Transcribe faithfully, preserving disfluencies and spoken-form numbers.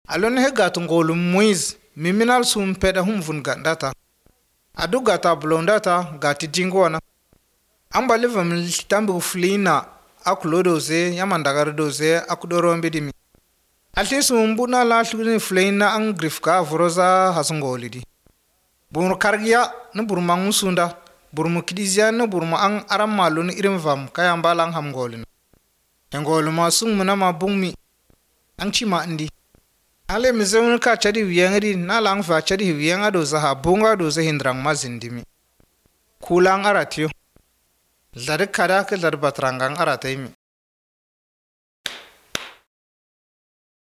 Alon he gatu ngolu muiz miminal sum peda hum vun gandata. Adu gata blondata gati jingwana. Amba liva mlitambu flina akulo doze yamandagar doze akudoro mbidimi. Alti mbuna la tluni flina ang grifka vroza hasungolidi. Bur kargia na burma ngusunda burmu kidizia na burma ang aram malun irim vam kaya mbalang hamgolin. Engolu masung muna mabungmi ang chima ndi. Ale mizewun ka chadi wiyangdi na lang va chadi wiyanga doza ha bunga doza hindrang mazindimi. Kulang aratyo. Zari kada ke zari batrangang arataimi.